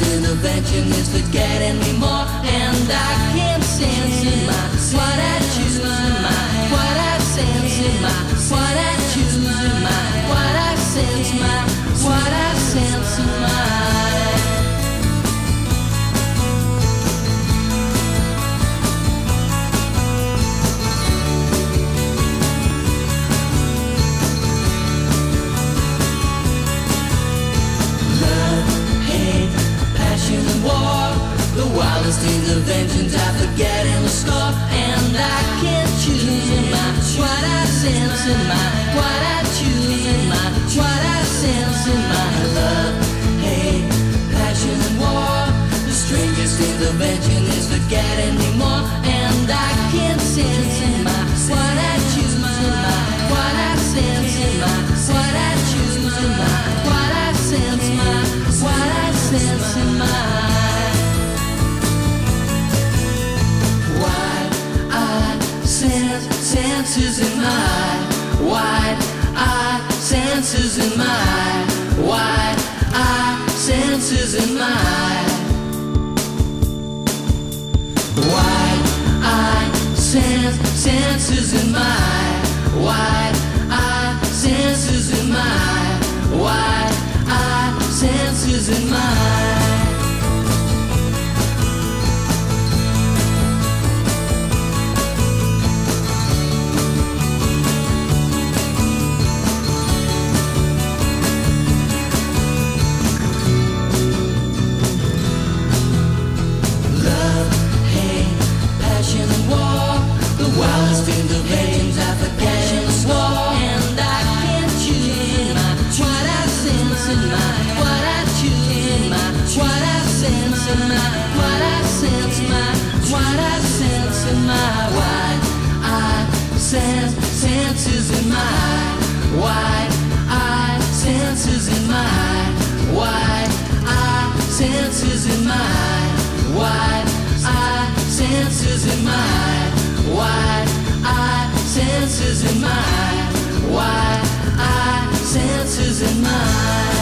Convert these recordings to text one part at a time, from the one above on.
intervention is forgetting me more, and I can't sense in my what I choose in my what I sense in my what I choose in my what I sense my what I sense in my. The wildest interventions I forget in the score, and I can't choose in my what I sense in my what I choose in my what I sense in my love, hate, passion and war. The strangest intervention is forgetting me more, and I can't sense in my what I choose in my what I sense in my what I choose in my what I sense my what I sense in my. Senses in my wide-eyed senses in my wide-eyed senses in my wide-eyed senses in my wide-eyed senses in my wide-eyed senses in my. Wildest interventions I forget in the swore, and I can't choose in my what I sense in my what I choose in my what I sense in my what I sense my what I sense in my wide I senses in my wide I senses in my wide I senses in my wide I senses in my wide I senses in my wide I senses in my.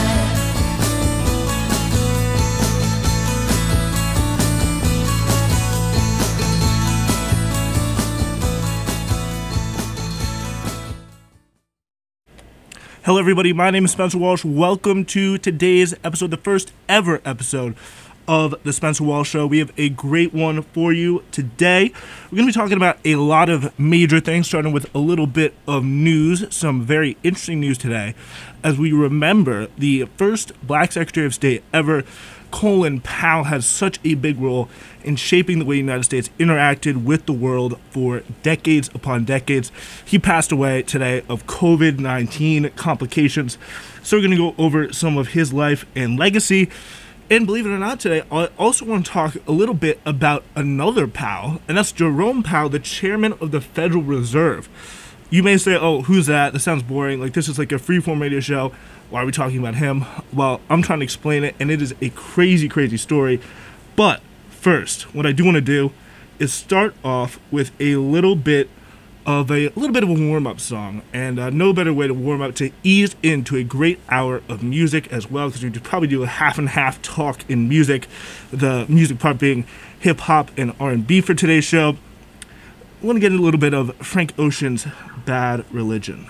Hello everybody, my name is Spencer Walsh. Welcome to today's episode, the first ever episode of the Spencer Walsh Show. We have a great one for you today. We're going to be talking about a lot of major things, starting with a little bit of news, some very interesting news today, as we remember the first Black Secretary of State ever. Colin Powell had such a big role in shaping the way the United States interacted with the world for decades upon decades. He passed away today of COVID-19 complications. So we're going to go over some of his life and legacy. And believe it or not, today, I also want to talk a little bit about another Powell, and that's Jerome Powell, the chairman of the Federal Reserve. You may say, oh, who's that? That sounds boring. Like, this is like a freeform radio show. Why are we talking about him? Well, I'm trying to explain it, and it is a crazy, crazy story. But first, what I do want to do is start off with a little bit of a warm-up song, and no better way to warm up to ease into a great hour of music as well, because we could probably do a half and half talk in music, the music part being hip-hop and R&B for today's show. I want to get a little bit of Frank Ocean's Bad Religion.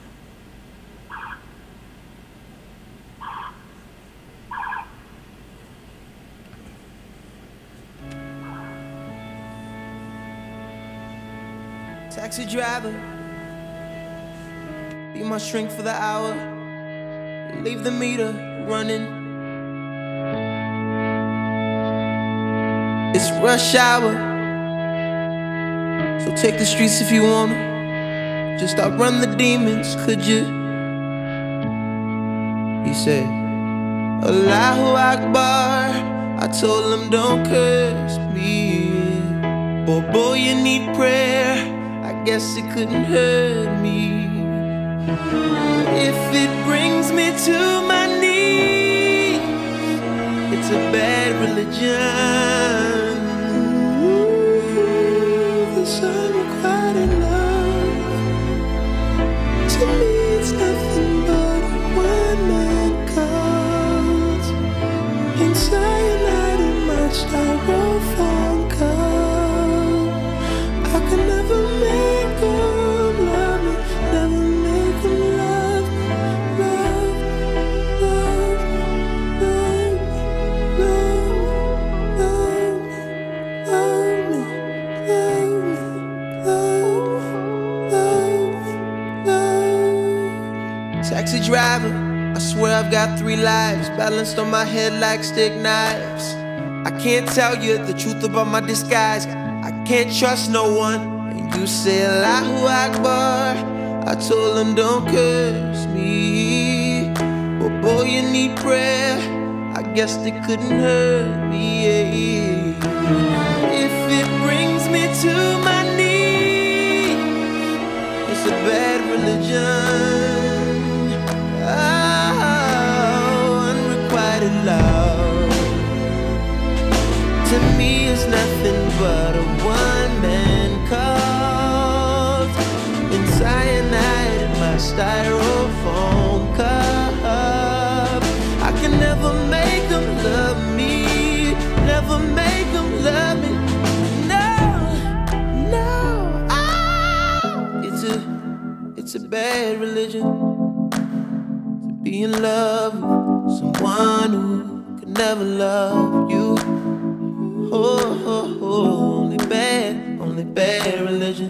Taxi driver, be my shrink for the hour. Leave the meter running. It's rush hour, so take the streets if you wanna. Just outrun the demons, could you? He said, Allahu Akbar. I told him don't curse me. Boy, you need prayer. I guess it couldn't hurt me. If it brings me to my knees, it's a bad religion. This unrequited love, to me it's nothing but a one-man cult. And saying driver. I swear I've got 3 lives balanced on my head like stick knives. I can't tell you the truth about my disguise. I can't trust no one. And you say Allahu Akbar. I told him don't curse me. But boy, you need prayer. I guess they couldn't hurt me. If it brings me to my knees, it's a bad religion. Oh, unrequited love to me is nothing but a one-man cult in cyanide in my styrofoam cup. I can never make them love me, never make them love me. No, no, it's a bad religion to be in love with someone who could never love you. Oh, only bad religion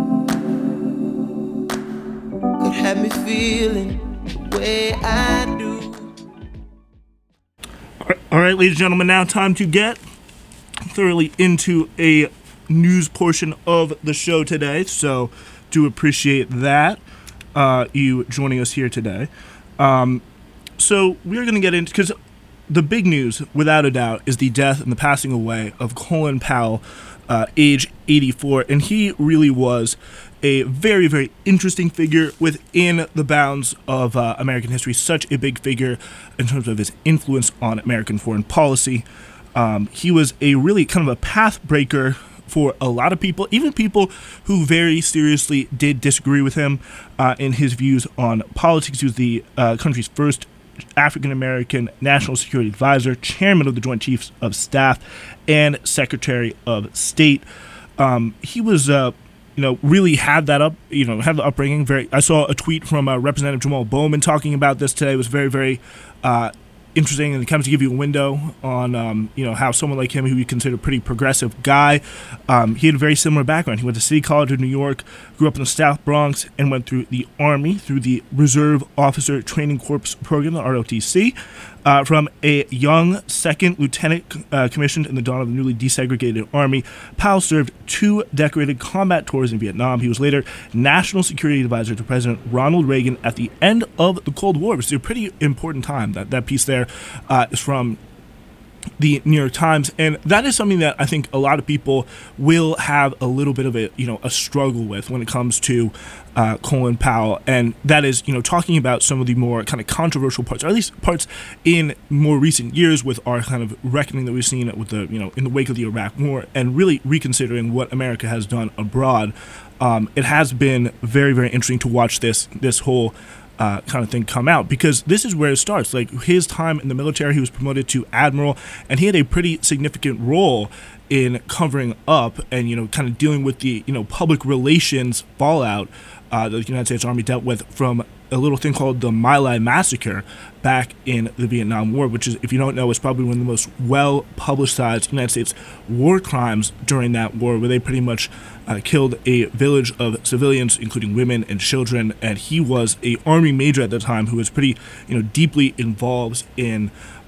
could have me feeling the way I do. All right, ladies and gentlemen, now time to get thoroughly into a news portion of the show today. So do appreciate that, you joining us here today. So we're going to get into, because the big news, without a doubt, is the death and the passing away of Colin Powell, age 84. And he really was a very, very interesting figure within the bounds of American history, such a big figure in terms of his influence on American foreign policy. He was a really kind of a path breaker for a lot of people, even people who very seriously did disagree with him in his views on politics. He was the country's first African-American National Security Advisor, Chairman of the Joint Chiefs of Staff, and Secretary of State. He was, really had that had the upbringing. I saw a tweet from Representative Jamal Bowman talking about this today. It was very, very interesting, and it comes to give you a window on, how someone like him, who you consider a pretty progressive guy, he had a very similar background. He went to City College of New York, grew up in the South Bronx, and went through the Army, through the Reserve Officer Training Corps program, the ROTC. From a young second lieutenant commissioned in the dawn of the newly desegregated Army, Powell served 2 decorated combat tours in Vietnam. He was later National Security Advisor to President Ronald Reagan at the end of the Cold War, which is a pretty important time. That piece there is from the New York Times, and that is something that I think a lot of people will have a little bit of a struggle with when it comes to Colin Powell, and that is talking about some of the more kind of controversial parts, or at least parts in more recent years with our kind of reckoning that we've seen with the in the wake of the Iraq War, and really reconsidering what America has done abroad. It has been very, very interesting to watch this whole kind of thing come out, because this is where it starts. Like, his time in the military, he was promoted to admiral, and he had a pretty significant role in covering up and kind of dealing with the public relations fallout that the United States Army dealt with from a little thing called the My Lai Massacre back in the Vietnam War, which is, if you don't know, is probably one of the most well-publicized United States war crimes during that war, where they pretty much killed a village of civilians, including women and children. And he was a Army major at the time who was pretty, deeply involved in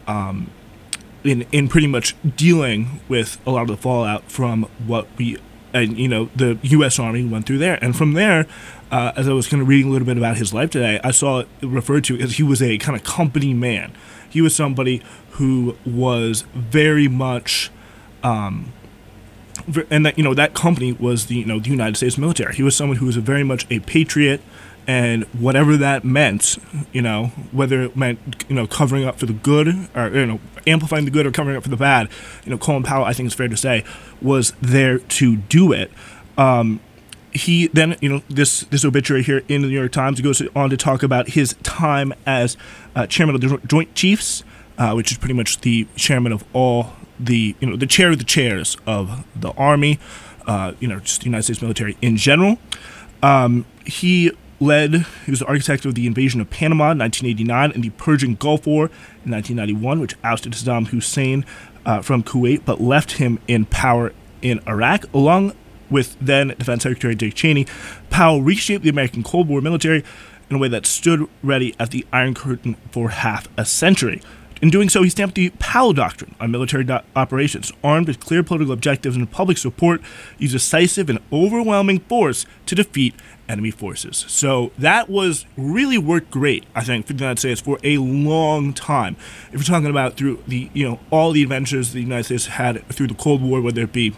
pretty much dealing with a lot of the fallout from what the U.S. Army went through there. And from there, as I was kind of reading a little bit about his life today, I saw it referred to as he was a kind of company man. He was somebody who was very much, and that that company was the the United States military. He was someone who was very much a patriot, and whatever that meant, whether it meant covering up for the good, or amplifying the good, or covering up for the bad, Colin Powell, I think it's fair to say, was there to do it. He then, this obituary here in the New York Times goes on to talk about his time as chairman of the Joint Chiefs, which is pretty much the chairman of all the chair of the chairs of the Army, just the United States military in general. He was the architect of the invasion of Panama in 1989 and the Persian Gulf War in 1991, which ousted Saddam Hussein from Kuwait, but left him in power in Iraq, along with then Defense Secretary Dick Cheney. Powell reshaped the American Cold War military in a way that stood ready at the Iron Curtain for half a century. In doing so, he stamped the Powell Doctrine on military operations, armed with clear political objectives and public support, used decisive and overwhelming force to defeat enemy forces. So that was really worked great, I think, for the United States for a long time. If you're talking about through the, all the adventures the United States had through the Cold War, whether it be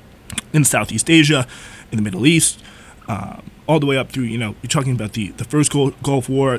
in Southeast Asia, in the Middle East, all the way up through, you're talking about the first Gulf War,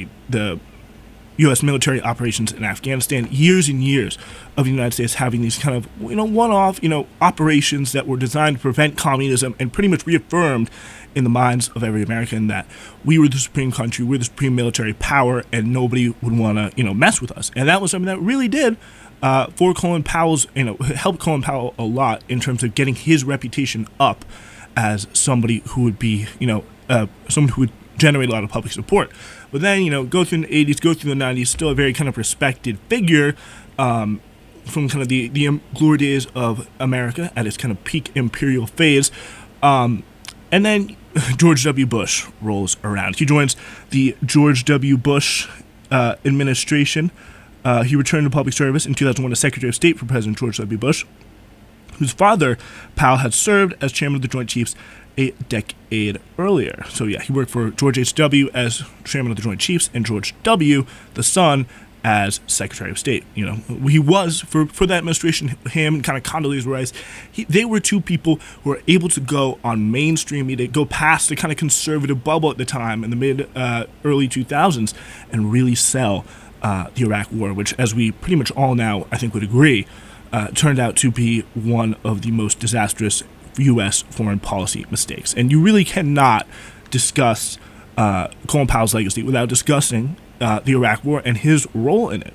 the U.S. military operations in Afghanistan, years and years of the United States having these kind of, one-off, operations that were designed to prevent communism and pretty much reaffirmed in the minds of every American that we were the supreme country, we're the supreme military power, and nobody would want to, mess with us. And that was something that really did for Colin Powell's, helped Colin Powell a lot in terms of getting his reputation up as somebody who would be, someone who would generate a lot of public support. But then, go through the 80s, go through the 90s, still a very kind of respected figure from kind of the glory days of America at its kind of peak imperial phase. And then George W. Bush rolls around. He joins the George W. Bush administration. He returned to public service in 2001 as Secretary of State for President George W. Bush, whose father, Powell, had served as chairman of the Joint Chiefs a decade earlier. So yeah, he worked for George H.W. as chairman of the Joint Chiefs and George W., the son, as Secretary of State. He was, for that administration, him and kind of Condoleezza Rice, they were two people who were able to go on mainstream media, go past the kind of conservative bubble at the time in the early 2000s and really sell the Iraq War, which, as we pretty much all now, I think, would agree, turned out to be one of the most disastrous U.S. foreign policy mistakes. And you really cannot discuss Colin Powell's legacy without discussing the Iraq War and his role in it.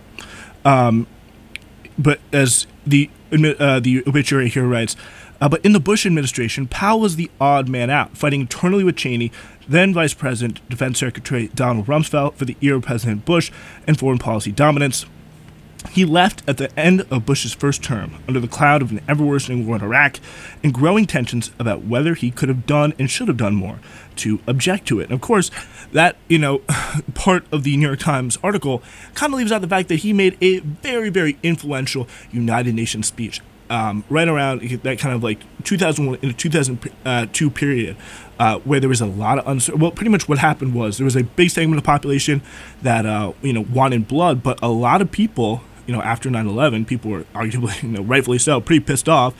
But as the obituary here writes, but in the Bush administration, Powell was the odd man out, fighting internally with Cheney, then Vice President, Defense Secretary Donald Rumsfeld for the era of President Bush and foreign policy dominance. He left at the end of Bush's first term, under the cloud of an ever-worsening war in Iraq and growing tensions about whether he could have done and should have done more to object to it. And of course, that, part of the New York Times article kind of leaves out the fact that he made a very, very influential United Nations speech right around that kind of like 2001 and 2002 period, where there was a lot of uncertainty. Well, pretty much what happened was there was a big segment of the population that, wanted blood, but a lot of people, after 9/11, people were arguably, rightfully so, pretty pissed off.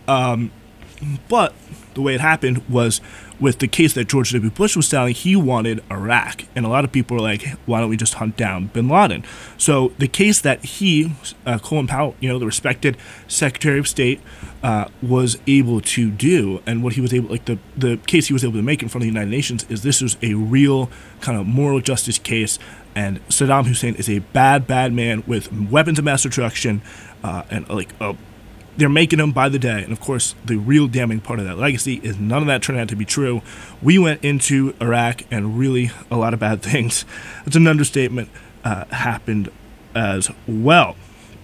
But the way it happened was with the case that George W. Bush was selling, he wanted Iraq. And a lot of people were like, why don't we just hunt down bin Laden? So the case that he, Colin Powell, the respected Secretary of State, was able to do, and what he was able, like the case he was able to make in front of the United Nations is this was a real kind of moral justice case. And Saddam Hussein is a bad, bad man with weapons of mass destruction, and they're making them by the day. And of course, the real damning part of that legacy is none of that turned out to be true. We went into Iraq and really a lot of bad things, it's an understatement, happened as well.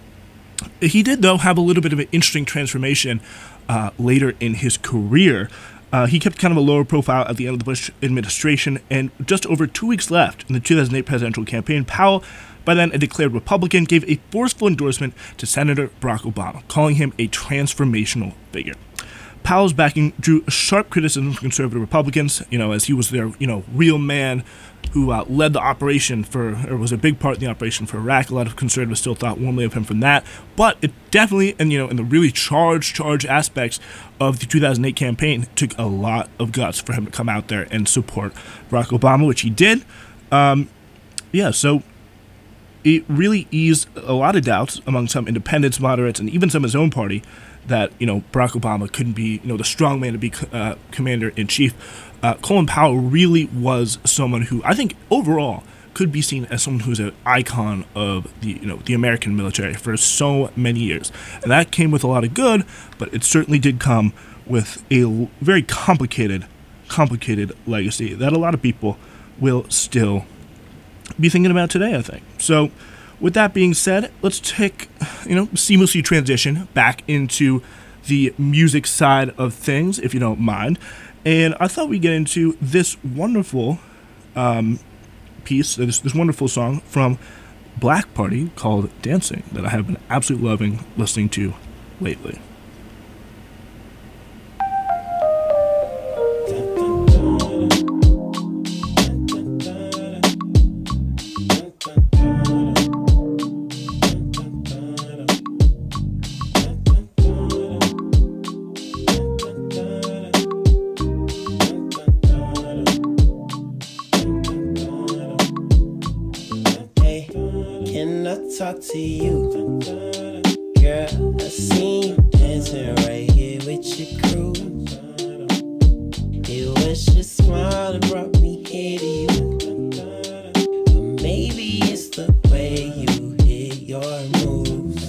He did, though, have a little bit of an interesting transformation later in his career. He kept kind of a lower profile at the end of the Bush administration, and just over 2 weeks left in the 2008 presidential campaign, Powell, by then a declared Republican, gave a forceful endorsement to Senator Barack Obama, calling him a transformational figure. Powell's backing drew sharp criticism from conservative Republicans, as he was their, real man who led the operation or was a big part in the operation for Iraq. A lot of conservatives still thought warmly of him from that, but it definitely, and in the really charged aspects of the 2008 campaign, took a lot of guts for him to come out there and support Barack Obama, which he did. So it really eased a lot of doubts among some independents, moderates, and even some of his own party that, Barack Obama couldn't be, the strong man to be commander-in-chief. Colin Powell really was someone who I think overall could be seen as someone who's an icon of the American military for so many years. And that came with a lot of good, but it certainly did come with a very complicated legacy that a lot of people will still be thinking about today, I think. So with that being said, let's seamlessly transition back into the music side of things, if you don't mind. And I thought we'd get into this wonderful piece, this wonderful song from Black Party called Dancing that I have been absolutely loving listening to lately. Talk to you, girl. I seen you dancing right here with your crew. It was your smile that brought me here to you. Or maybe it's the way you hit your moves.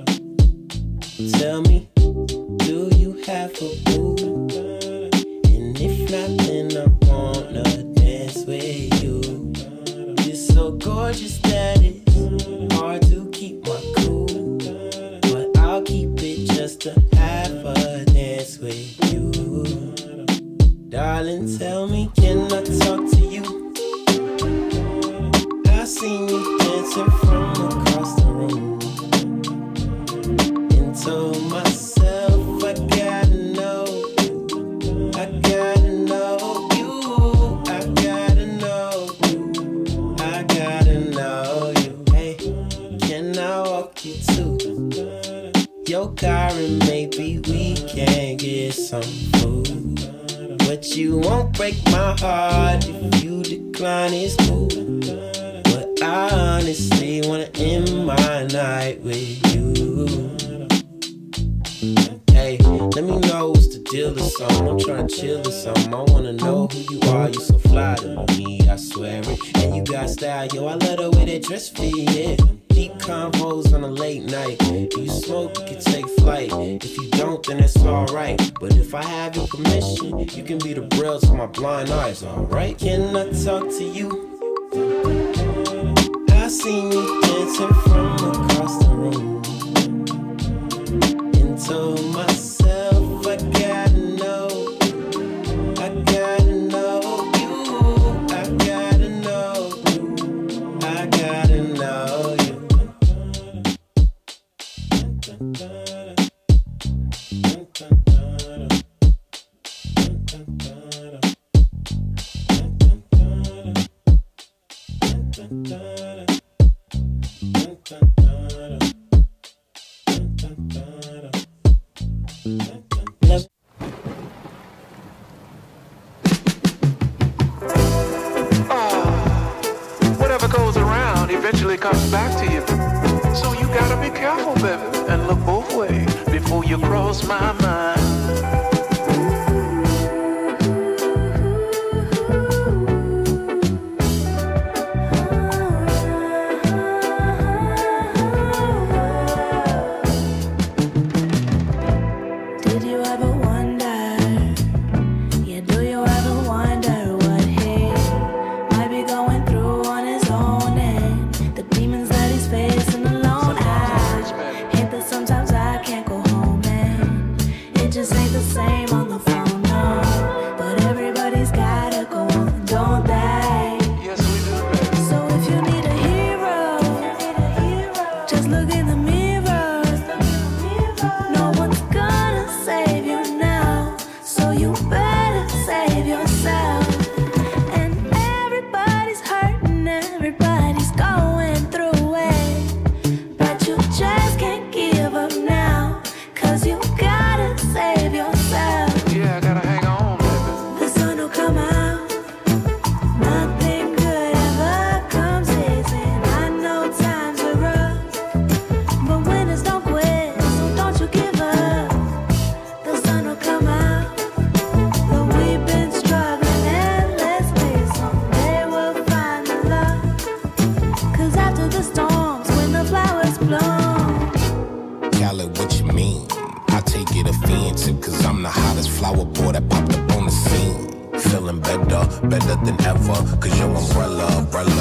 Tell me, do you have a boo? And if not, then I wanna dance with you. You're so gorgeous that it's hard to keep my cool, but I'll keep it just to have a dance with you. Darling, tell me, can I talk to you? I seen you dancing from across the room, and told myself I gotta know you, I gotta know you, I gotta know you, I gotta know you. Can I walk you to your car and maybe we can get some food? But you won't break my heart if you decline, it's cool. But I honestly wanna end my night with you. Hey, let me know what's the deal or something. I'm trying to chill or something. I wanna know who you are, you so fly to me, I swear it. And you got style, yo, I love the way that dress fit, yeah. Deep convos on a late night. If you smoke, you can take flight. If you don't, then it's alright. But if I have your permission, you can be the braille to my blind eyes, alright? Can I talk to you? I seen you dancing from across the room, and told myself I gotta know, I gotta know you, I gotta know you, I gotta know you. Whatever goes around eventually comes back to you. So you gotta be careful, baby, and look both ways before you cross my mind. better than ever, cause your umbrella.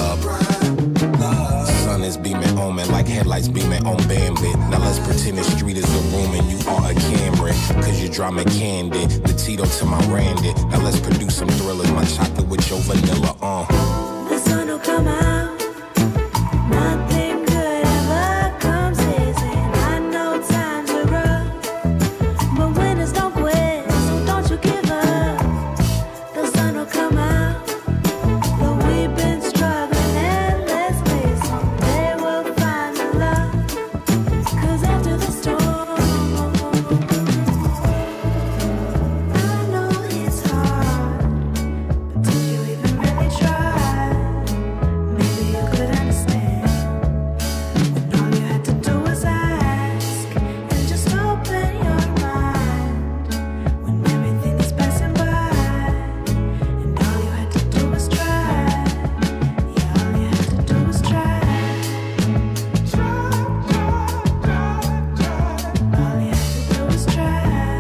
Sun is beaming on me like headlights beaming on Bambit. Now let's pretend the street is a room and you are a Camry, cause you drama candid, the Tito to my Randy. Now let's produce some thrillers, my chocolate with your vanilla, The sun will come come out. Nothing good ever comes easy. I know times are rough, but winners don't quit, so don't you give up. The sun will come out, but we've been struggling endlessly. Someday we'll find the love, 'cause after the storm, I know it's hard, but did you even really try? Maybe you could understand when all you had to do was ask and just open your mind. When everything is passing by and all you had to do was try. Yeah, all you had to do was try. All you had to do was try.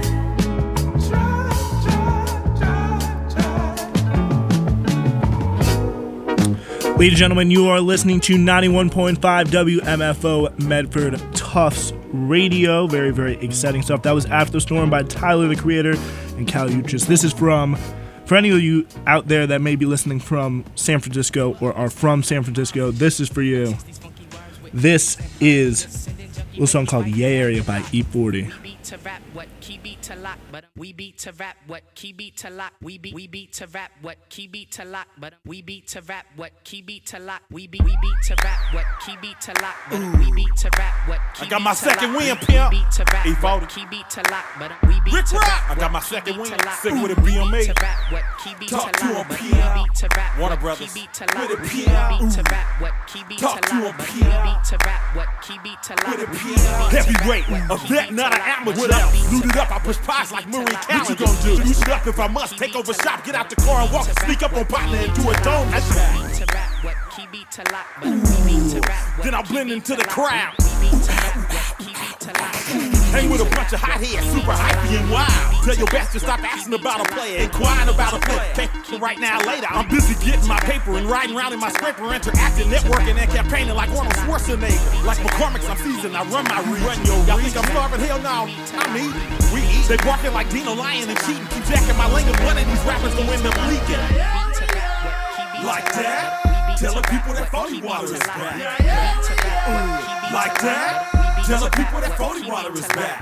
Ladies and gentlemen, you are listening to 91.5 WMFO Medford Tufts Radio. Very, very exciting stuff. That was After the Storm by Tyler, the Creator, and Cal Uchis. This is for any of you out there that may be listening from San Francisco or are from San Francisco, this is for you. This is a little song called Yay Area by E40. To rap what key beat to lock, but we beat to rap what key beat to lock. We beat to rap what key beat to lock, but we beat to rap what key beat to lock. We beat to rap what key beat to lock, but we beat to rap what key beat to lock. I got my second win, pimp. We beat to rap E40. what key beat to lock, but we beat Rick to Rock. rap I got what my key second beat win. to lock. Sick with a We beat BMA. to rap what key beat to Talk to lock, a but we PM. beat to rap Warner what Brothers. key beat to lock. With a We PM. beat to rap what key beat to Talk to a lock, but we PM. beat to rap what key beat to lock. With a We PM. beat to rap Heavyweight, what a key vet, beat not to an lock. amateur. What else? Looted up, I push pies like Murray County. What you gonna do? Use it up if I must. Take over shop, get out the car and walk. Sneak up on partner and do a dome. That's Beat right. to rap what key beat to lock, but we beat to rap what Then I key blend beat into to the lock. crowd. We beat to rap what key beat to lock. Hang with a bunch of hot heads, super hypey and wild. Tell your best to stop asking about a player, inquiring about a player. Okay, right now, later, I'm busy getting my paper and riding around in my scraper, interacting, networking, and campaigning like Arnold Schwarzenegger. Like McCormick's, I'm seasoned, I run my reach. Y'all think I'm starving? Hell no, I'm eating. We eat. They barking like Dino lying and cheating. Keep jacking my lane, and one of these rappers gonna end up leaking. Like that? Tell the people that 40 water is back. Like that? Tell the people that 40 water is back.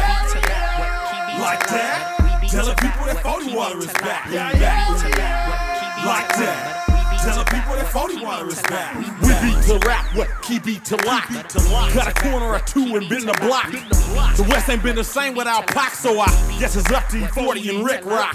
Like that? Tell the people that 40 water is back. Like that? Tell the people that 40 water is back. We beat to rap, what key beat to lock. Got a corner or two and been the block. The West ain't been the same without Pac, so I guess it's up to E40 and Rick Rock.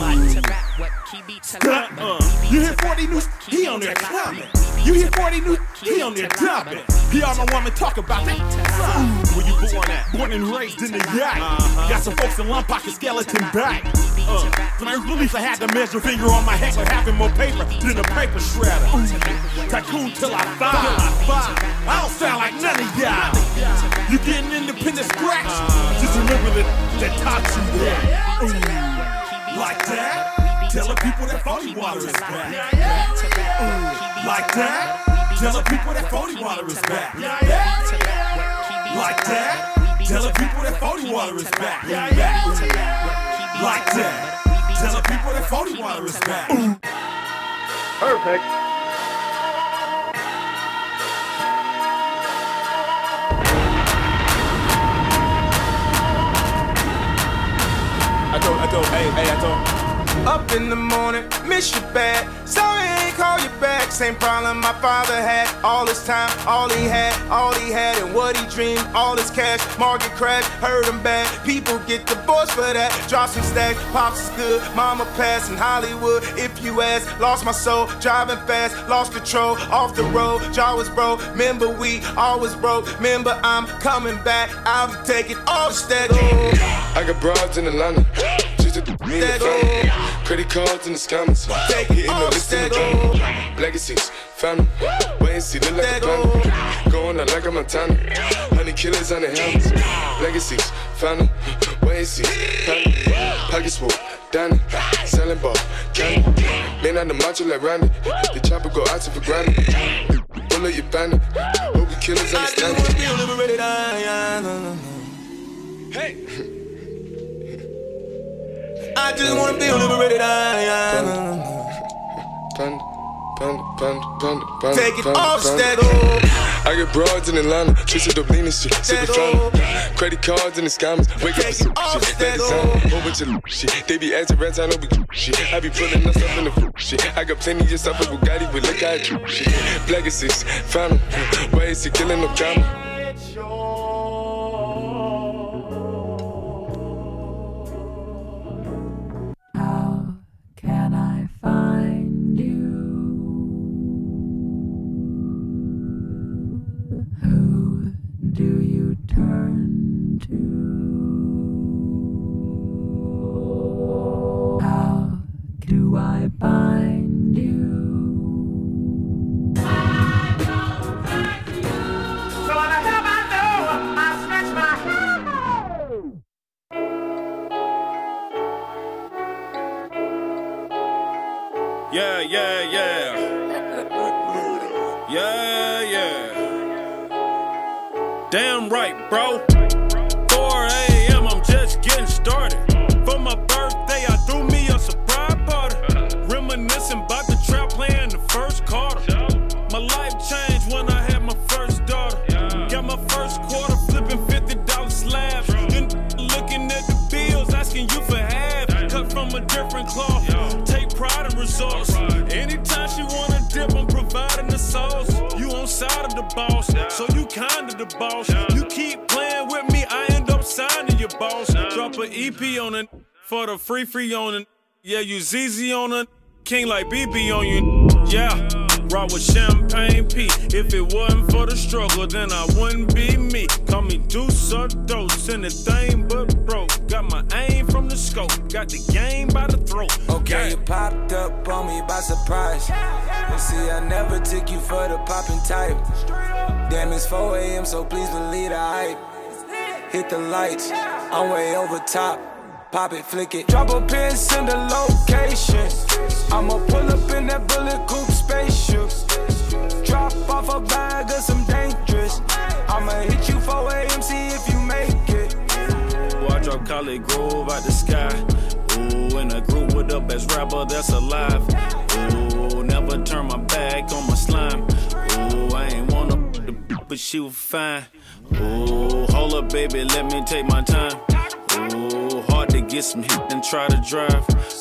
Stunt, you hear 40 news? He on there coming. You hear 40 news? He on there dumping. He all my woman talk about that. Where you born at? Born and raised in the yacht. Got some folks in Lump Pocket skeleton back. When I release, I had to measure finger on my head, like having more paper than a paper shredder. Tycoon till I five. I don't sound like none of y'all. You getting independent scratch? Just remember that taught you that. Like that? Tell the people that 40 water is back. Like that? Tell the people that 40 water is back. Like that? Tell the people that 40 water is back. Like that? Tell the people that 40 water is back. Perfect. I told. Up in the morning, miss you bad. Sorry I ain't call you back. Same problem my father had. All his time, all he had, and what he dreamed. All his cash, market crash, hurt him bad. People get divorced for that. Drop some stacks, pops is good. Mama passed in Hollywood. If you ask, lost my soul, driving fast, lost control. Off the road, jaw was broke. Remember we always broke. Remember I'm coming back. I'll be taking all the stacks. I got broads in Atlanta. Just a me and family. Credit cards in the scammers. Hitting the list in the van. Legacies, family. Wait and see, look like a panda. Going out like a Montana. 100 killers on the helmets. Legacies, family. Wait and see, family. Pockets full, Danny. Selling ball, candy. Man on the macho like Randy. The chopper go out to for granted. Pull up your bandit. Hope the killers understand it. Hey! I just wanna feel liberated. Panda. Take it off, stack I get broads in Atlanta, Trisha Dublin and shit, sippin' fountain. Credit cards and the scammers, wake up and shit. That design, whole bunch of shit. They be acting rats, I know we shit. I be pulling us up in the shit. I got plenty of stuff with Bugatti, but look how I do shit. Black is 6, found him. Why is he killing no drama? How can I find you? Who do you turn to? How do I bind you? Yeah, yeah, yeah. Yeah, yeah. Damn right, bro. 4 a.m., I'm just getting started. For my birthday, I threw me a surprise party. Reminiscing about the trap playing the first quarter. My life changed when I had my first daughter. Got my first quarter flipping $50 slabs. Then looking at the bills, asking you for half. Cut from a different cloth. Take pride in results. Anytime she wanna dip, I'm providing the sauce. You on side of the boss, so you kinda the boss. You keep playing with me, I end up signing your boss. Drop an EP on it for the free on it. Yeah, you ZZ on it, king like BB on you. Yeah, rock with Champagne P. If it wasn't for the struggle, then I wouldn't be me. Call me Deuce or Dose, anything but broke. Got my aim from the scope, got the game by the throat. Okay, you popped up on me by surprise. And see, I never took you for the poppin' type. Damn, it's 4 a.m., so please believe the hype. Hit the lights, I'm way over top. Pop it, flick it, drop a pin, send a location. I'ma pull up in that bullet coupe spaceship. Drop off a bag of some dangerous. I'ma hit you 4 a.m., see if you make it. Boy, I drop College Grove out the sky. Ooh, in a group with the best rapper that's alive. Ooh, never turn my back on my slime. Ooh, I ain't wanna but she was fine. Ooh, hold up, baby, let me take my time. Ooh, hard to get some hit and try to drive.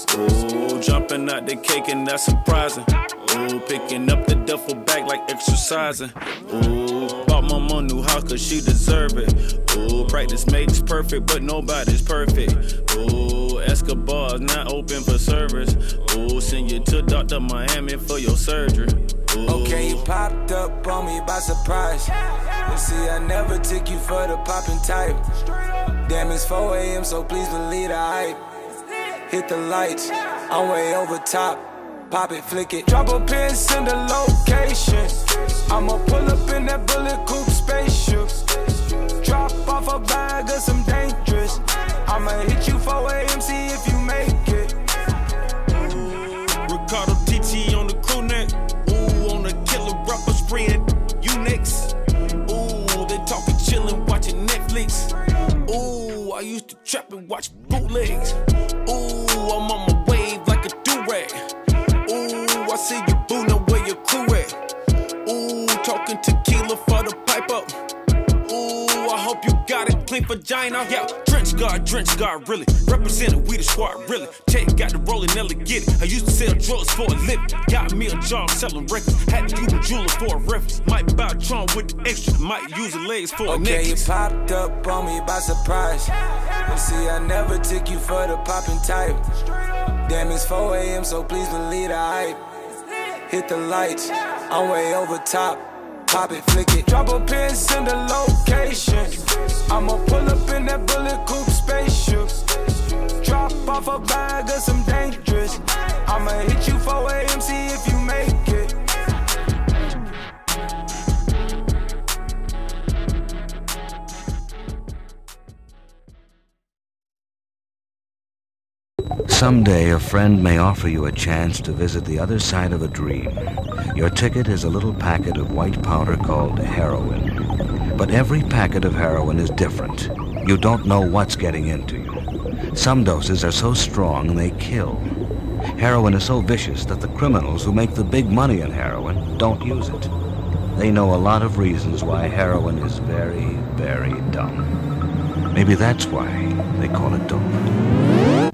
Ooh, jumping out the cake and that's surprising. Ooh, picking up the duffel bag like exercising. Ooh, bought my mom new house cause she deserve it. Ooh, practice makes perfect, but nobody's perfect. Ooh, Escobar's not open for service. Ooh, send you to Dr. Miami for your surgery. Ooh. Okay, you popped up on me by surprise. And see, I never took you for the poppin' type. Damn, it's 4 a.m., so please believe the hype. Hit the lights, I'm way over top. Pop it, flick it, drop a pin, send a location. I'ma pull up in that bullet coupe spaceship. Drop off a bag of some dangerous. I'ma hit you 4 a.m., see if you make it. Ricardo TT on the crew neck. Ooh, on the killer rapper spraying you next. Ooh, they talking chillin', watching Netflix. Ooh, I used to trap and watch bootlegs. Ooh, I'm on my wave like a do-rag. Ooh, I see you boo, know where your crew at. Ooh, talking tequila for the pipe up. Ooh, I hope you got it, clean vagina. Yeah, trench guard, really. Representing we the squad, really. Check got the rolling, Nelly get it. I used to sell drugs for a living. Got me a job selling records. Had to use a jeweler for a reference. Might buy a Tron with the extra. Might use the legs for a necklace. Okay, you popped up on me by surprise. And see, I never took you for the poppin' type. Damn, it's 4 a.m., so please believe the hype. Hit the lights, I'm way over top. Pop it, flick it, drop a pin, send a location. I'ma pull up in that bullet coupe spaceship. Drop off a bag of some dangerous. I'ma hit you 4 a.m., see if you make it. Someday a friend may offer you a chance to visit the other side of a dream. Your ticket is a little packet of white powder called heroin. But every packet of heroin is different. You don't know what's getting into you. Some doses are so strong they kill. Heroin is so vicious that the criminals who make the big money in heroin don't use it. They know a lot of reasons why heroin is very, very dumb. Maybe that's why they call it dope.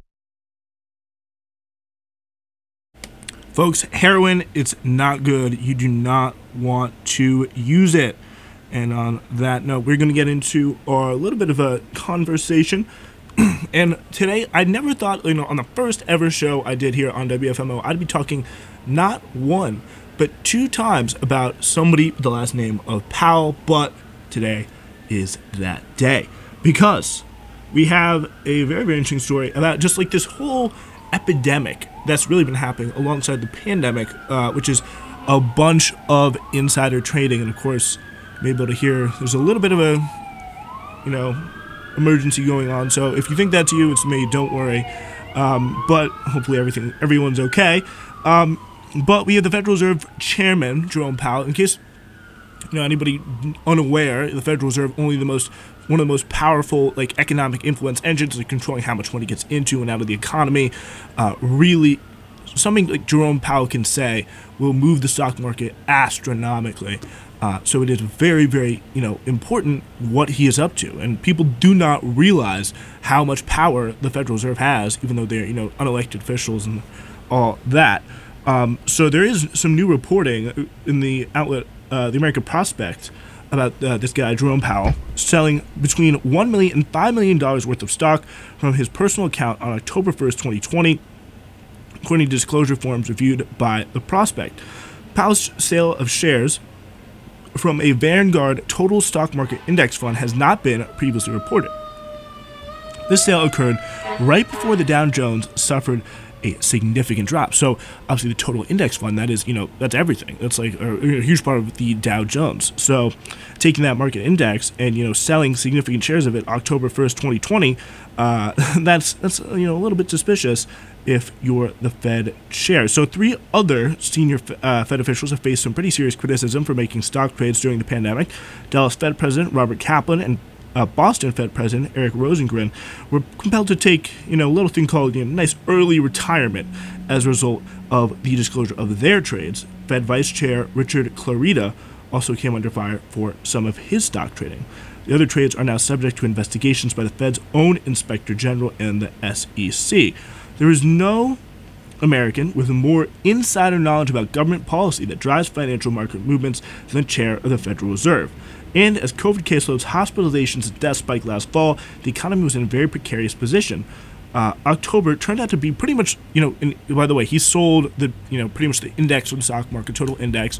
Folks, heroin, it's not good. You do not want to use it. And on that note, we're going to get into a little bit of a conversation. And today, I never thought, on the first ever show I did here on WFMO, I'd be talking not one, but 2 times about somebody with the last name of Powell. But today is that day, because we have a very, very interesting story about just like this whole epidemic that's really been happening alongside the pandemic, which is a bunch of insider trading. And of course, you may be able to hear there's a little bit of a, emergency going on. So if you think that's you, it's me, don't worry. But hopefully everyone's okay. But we have the Federal Reserve Chairman, Jerome Powell. In case anybody unaware, the Federal Reserve one of the most powerful economic influence engines, controlling how much money gets into and out of the economy. Really, something like Jerome Powell can say will move the stock market astronomically. So it is very, very, important what he is up to. And people do not realize how much power the Federal Reserve has, even though they're, unelected officials and all that. So there is some new reporting in the outlet, the American Prospect, about this guy, Jerome Powell, selling between $1 million and $5 million worth of stock from his personal account on October 1st, 2020, according to disclosure forms reviewed by the Prospect. Powell's sale of shares from a Vanguard Total Stock Market Index fund has not been previously reported. This sale occurred right before the Dow Jones suffered a significant drop. So obviously the total index fund, that is, that's everything. That's like a huge part of the Dow Jones. So taking that market index and, selling significant shares of it October 1st, 2020, that's a little bit suspicious if you're the Fed chair. So 3 other senior Fed officials have faced some pretty serious criticism for making stock trades during the pandemic. Dallas Fed President Robert Kaplan and Boston Fed President Eric Rosengren were compelled to take, a little thing called nice early retirement as a result of the disclosure of their trades. Fed Vice Chair Richard Clarida also came under fire for some of his stock trading. The other trades are now subject to investigations by the Fed's own Inspector General and the SEC. There is no American with more insider knowledge about government policy that drives financial market movements than the chair of the Federal Reserve. And as COVID caseloads, hospitalizations, and deaths spiked last fall, the economy was in a very precarious position. October turned out to be pretty much, by the way, he sold the, pretty much the index of the stock market, total index,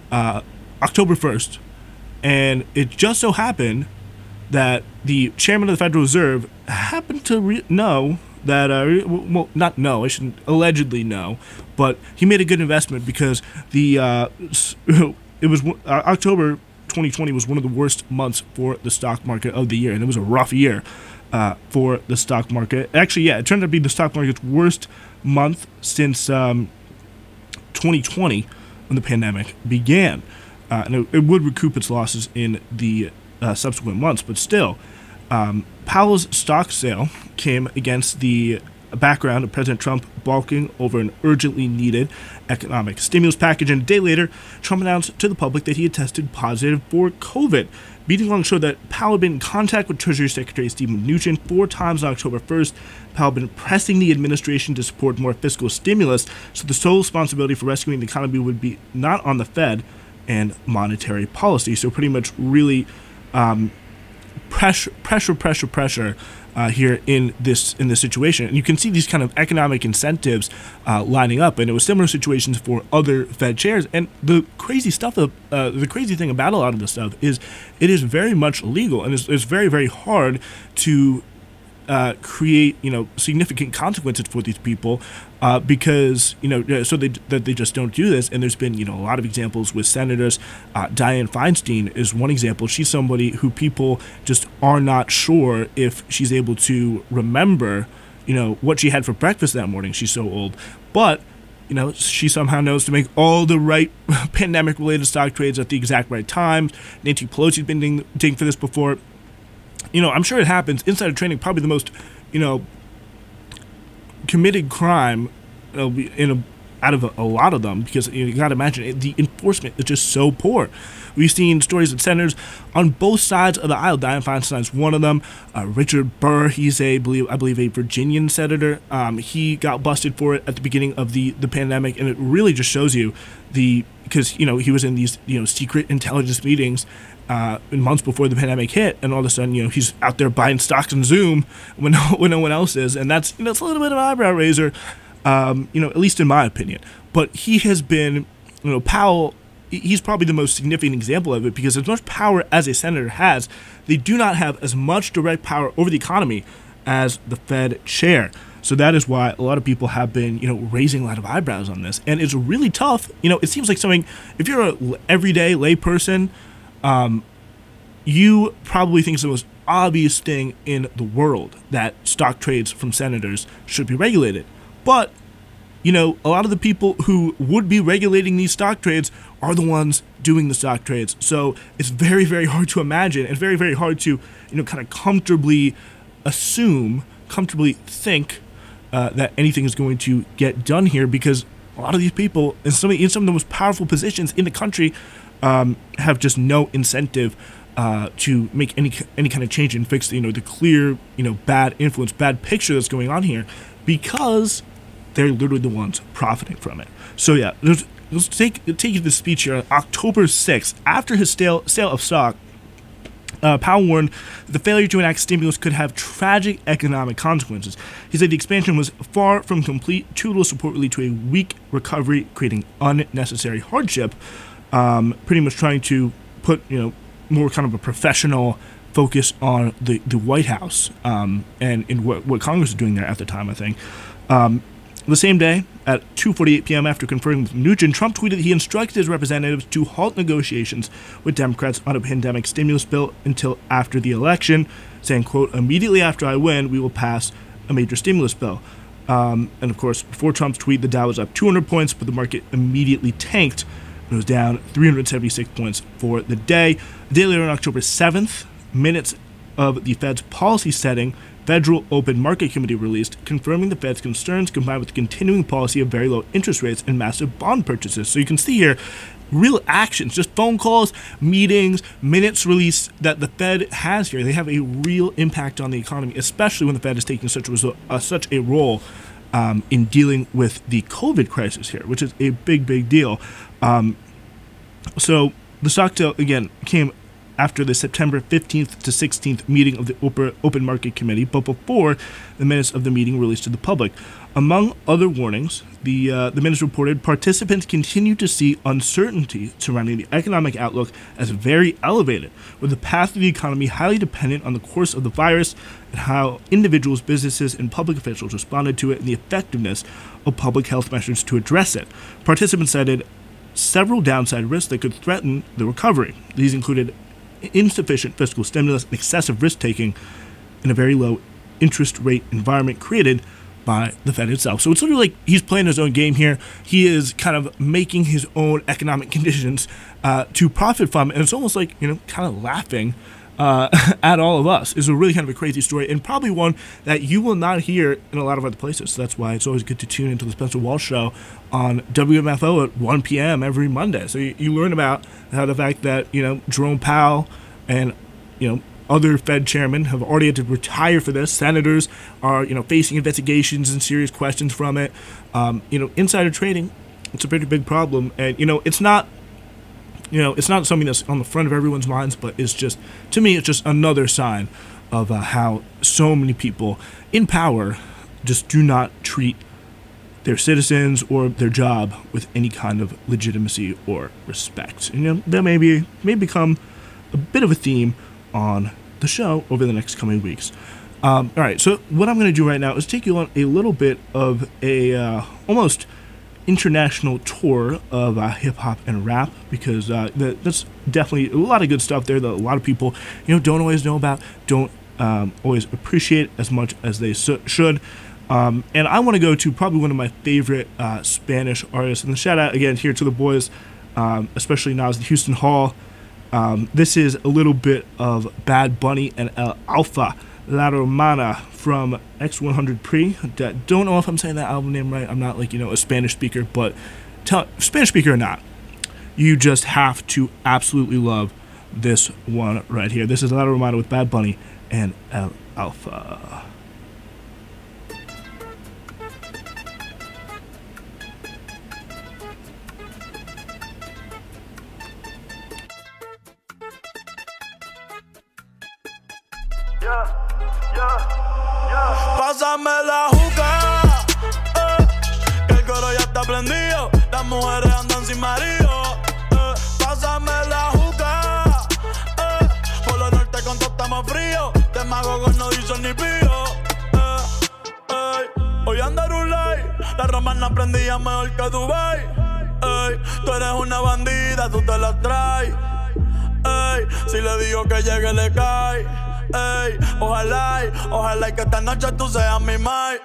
October 1st. And it just so happened that the chairman of the Federal Reserve happened to know that, I shouldn't allegedly know, but he made a good investment because it was October 2020 was one of the worst months for the stock market of the year, and it was a rough year for the stock market. Actually, it turned out to be the stock market's worst month since 2020 when the pandemic began. And it would recoup its losses in the subsequent months, but still, Powell's stock sale came against the background of President Trump balking over an urgently needed economic stimulus package, and a day later, Trump announced to the public that he had tested positive for COVID. Beating Long showed that Powell had been in contact with Treasury Secretary Steve Mnuchin 4 times on October 1st. Powell had been pressing the administration to support more fiscal stimulus, so the sole responsibility for rescuing the economy would be not on the Fed and monetary policy. So pretty much really pressure here in this situation, and you can see these kind of economic incentives lining up. And it was similar situations for other Fed chairs. And the crazy thing about a lot of this stuff is it is very much legal, and it's very, very hard to create significant consequences for these people because so they just don't do this. And there's been a lot of examples with senators. Dianne Feinstein is one example. She's somebody who people just are not sure if she's able to remember what she had for breakfast that morning. She's so old, but she somehow knows to make all the right pandemic related stock trades at the exact right times. Nancy Pelosi's been dinged for this before. I'm sure it happens. Insider trading, probably the most, committed crime out of a lot of them, because you got to imagine the enforcement is just so poor. We've seen stories of senators on both sides of the aisle. Dianne Feinstein's one of them. Richard Burr, he's I believe a Virginian senator. He got busted for it at the beginning of the pandemic, and it really just shows you because he was in these secret intelligence meetings in months before the pandemic hit, and all of a sudden he's out there buying stocks in Zoom when no one else is, and that's it's a little bit of an eyebrow raiser. At least in my opinion. But he has been, Powell, he's probably the most significant example of it, because as much power as a senator has, they do not have as much direct power over the economy as the Fed chair. So that is why a lot of people have been, raising a lot of eyebrows on this. And it's really tough. It seems like something, if you're an everyday lay person, you probably think it's the most obvious thing in the world that stock trades from senators should be regulated. But, a lot of the people who would be regulating these stock trades are the ones doing the stock trades. So it's very, very hard to imagine, and very, very hard to, kind of comfortably think that anything is going to get done here, because a lot of these people in some of the most powerful positions in the country have just no incentive to make any kind of change and fix the clear bad influence, bad picture that's going on here, because they're literally the ones profiting from it. So yeah, let's take you to the speech here on October 6th. After his sale of stock, Powell warned that the failure to enact stimulus could have tragic economic consequences. He said the expansion was far from complete. Too little support would lead to a weak recovery, creating unnecessary hardship. Pretty much trying to put more kind of a professional focus on the White House and in what Congress is doing there at the time, I think. The same day, at 2:48 p.m., after conferring with Nugent, Trump tweeted that he instructed his representatives to halt negotiations with Democrats on a pandemic stimulus bill until after the election, saying, quote, "Immediately after I win, we will pass a major stimulus bill." And of course, before Trump's tweet, the Dow was up 200 points, but the market immediately tanked. It was down 376 points for the day. A day later, on October 7th, minutes of the Fed's policy setting Federal Open Market Committee released, confirming the Fed's concerns combined with the continuing policy of very low interest rates and massive bond purchases. So you can see here real actions, just phone calls, meetings, minutes released that the Fed has here. They have a real impact on the economy, especially when the Fed is taking such a role in dealing with the COVID crisis here, which is a big, big deal. So the stock sale, again, came after the September 15th to 16th meeting of the Open Market Committee, but before the minutes of the meeting released to the public. Among other warnings, the minutes reported participants continue to see uncertainty surrounding the economic outlook as very elevated, with the path of the economy highly dependent on the course of the virus and how individuals, businesses, and public officials responded to it and the effectiveness of public health measures to address it. Participants cited several downside risks that could threaten the recovery. These included insufficient fiscal stimulus and excessive risk-taking in a very low interest rate environment created by the Fed itself. So it's literally like he's playing his own game here. He is kind of making his own economic conditions to profit from, and it's almost like, kind of laughing at all of us. It's a really kind of a crazy story, and probably one that you will not hear in a lot of other places. So that's why it's always good to tune into the Spencer Walsh Show on WMFO at 1 p.m. every Monday. So you learn about how the fact that, Jerome Powell and, other Fed chairmen have already had to retire for this. Senators are, facing investigations and serious questions from it. Insider trading, it's a pretty big problem. And, it's not something that's on the front of everyone's minds, but it's just, to me, it's just another sign of how so many people in power just do not treat their citizens or their job with any kind of legitimacy or respect. And, that may become a bit of a theme on the show over the next coming weeks. All right, so what I'm going to do right now is take you on a little bit of a almost international tour of hip-hop and rap, because that's definitely a lot of good stuff there that a lot of people don't always know about, don't always appreciate as much as they should. And I want to go to probably one of my favorite Spanish artists, and the shout out again here to the boys, especially Nas and Houston Hall. This is a little bit of Bad Bunny and El Alfa. La Romana from X100 Pre. Don't know if I'm saying that album name right. I'm not like, a Spanish speaker, but Spanish speaker or not, you just have to absolutely love this one right here. This is La Romana with Bad Bunny and El Alfa. Pásame la juca, que el coro ya está prendido. Las mujeres andan sin marido. Pásame la juca, por lo norte con todo estamos fríos. De magogos no dicen ni pío. Hoy anda Rulay, las romanas prendían mejor que Dubai. Tú eres una bandida, tú te la traes. Si le digo que llegue le cae. Ojalá y que esta noche tú seas mi mai.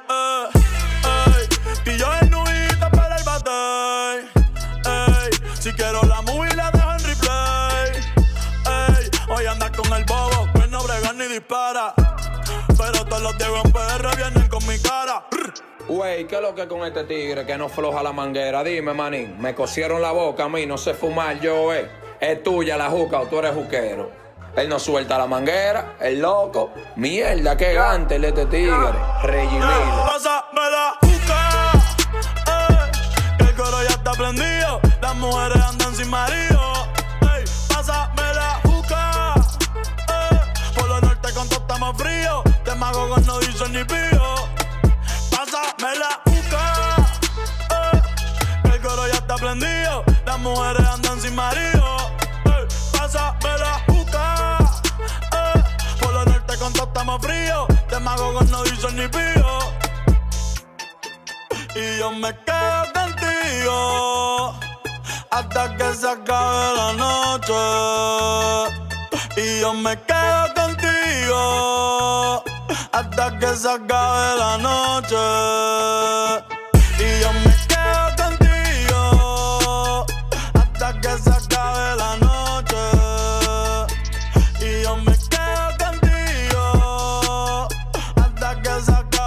Y yo en nuita para el bate. Si quiero la movie la dejo en replay. Hoy andas con el bobo que no brega ni dispara. Pero todos los Diego en PR vienen con mi cara. Wey, ¿qué es lo que con este tigre que no floja la manguera? Dime, manín, me cosieron la boca a mí, no sé fumar yo, ¿Es tuya la juca o tú eres juquero? Él no suelta la manguera, el loco. Mierda, qué gante el este tigre. Reggie Miller. Pásame la juca, que el coro ya está prendido. Las mujeres andan sin marido. Pásame la juca, por lo norte con todo estamos fríos. De magogos no dicen ni pío. Pásame la juca, que el coro ya está prendido. Las mujeres andan sin marido. Pásame la juca, por lo norte con todo estamos fríos. De magogos no dicen ni pío. Y yo me quedo contigo hasta que se acabe la noche. Y yo me quedo contigo hasta que se acabe la noche. Y yo me quedo contigo hasta que se acabe la noche. Y yo me quedo contigo hasta que se acabe.